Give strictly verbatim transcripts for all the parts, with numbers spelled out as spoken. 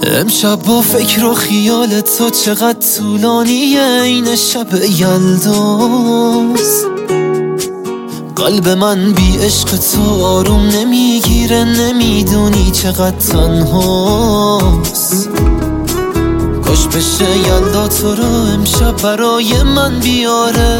امشب با فکر و خیال تو چقدر طولانیه این شب یلداست. قلب من بی عشق تو آروم نمیگیره، نمیدونی چقدر تنهاست. کاش بشه یلدا تو رو امشب برای من بیاره،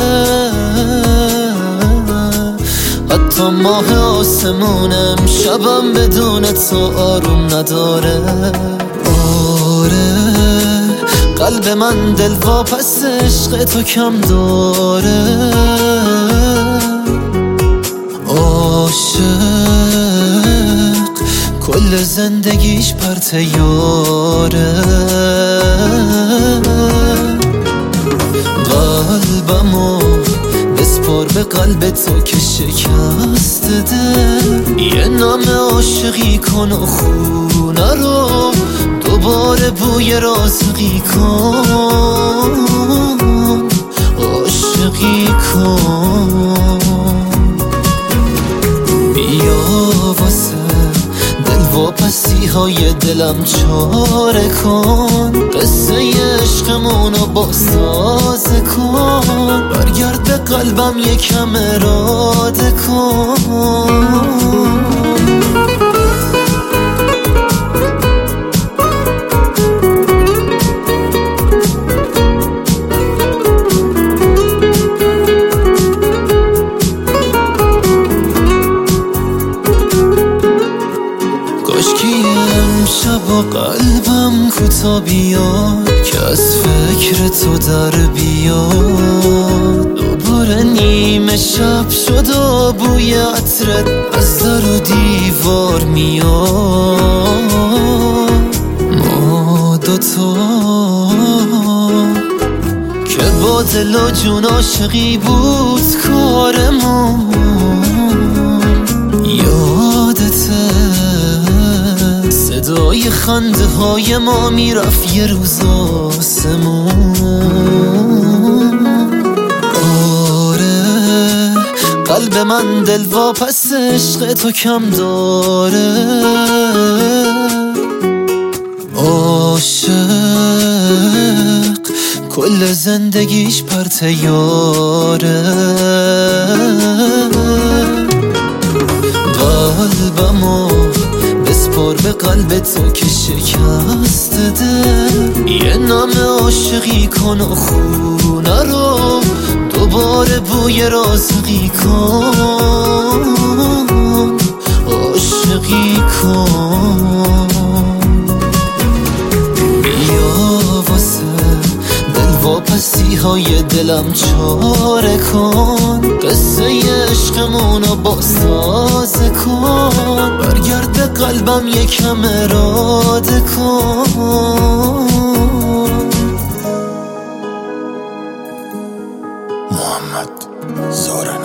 حتی ماه آسمون امشبم بدون تو آروم نداره. آره قلب من دل واپس عشق تو کم داره، عاشق کل زندگیش پر تیاره. قلبمو بسپار به قلب تو که شکست دل، یه نام عاشقی کن و خونه رو دوباره بوی رازقی کن، عاشقی کن. بیا واسه دل واپسی های دلم چاره کن، قصه عشقمونو بازتازه کن، برگرد به قلبم یکم اراده کن. امشب و قلبم کوتا بیاد که از فکر تو در بیاد. دوباره نیمه شب شد و بوی عطرت از در و دیوار میاد. ما دوتا که با دل و جون عاشقی بود کارمون، یادته صدای خنده های ما میرفت یه روز آسمون. آره قلب من دل واپس عشق تو کم داره، عاشق کل زندگیش پر تیاره. قلبمو بسپار به قلب تو که شکست دل، یه نام عاشقی کن و خونه رو دوباره بوی رازقی کن، عاشقی کن. بیا واسه دل واپسی های دلم چاره کن، قصه عشقمونو بازتازه کن، برگرد به قلبم یکم اراده کن. محمد زارن